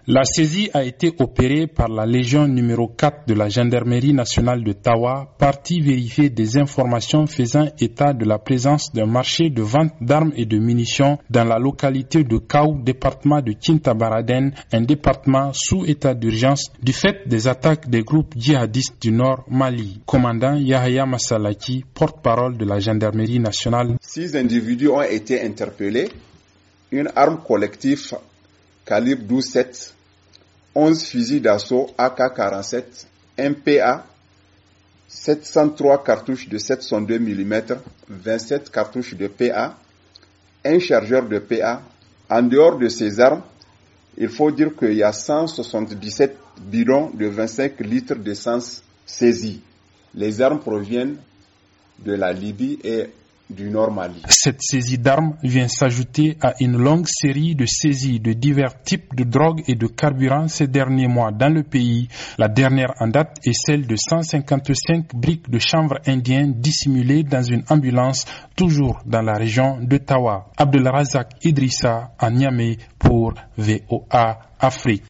La saisie a été opérée par la Légion numéro 4 de la Gendarmerie nationale de Tawa, partie vérifier des informations faisant état de la présence d'un marché de vente d'armes et de munitions dans la localité de Kaou, département de Kintabaraden, un département sous état d'urgence du fait des attaques des groupes djihadistes du Nord Mali. Commandant Yahya Massalaki, porte-parole de la Gendarmerie nationale. 6 individus ont été interpellés, une arme collective calibre 12,7, 11 fusils d'assaut AK-47, un PA, 703 cartouches de 702 mm, 27 cartouches de PA, un chargeur de PA. En dehors de ces armes, il faut dire qu'il y a 177 bidons de 25 litres d'essence saisis. Les armes proviennent de la Libye et du Nord Mali. Cette saisie d'armes vient s'ajouter à une longue série de saisies de divers types de drogues et de carburants ces derniers mois dans le pays. La dernière en date est celle de 155 briques de chanvre indien dissimulées dans une ambulance, toujours dans la région de Tawa. Abdelrazak Idrissa à Niamey pour VOA Afrique.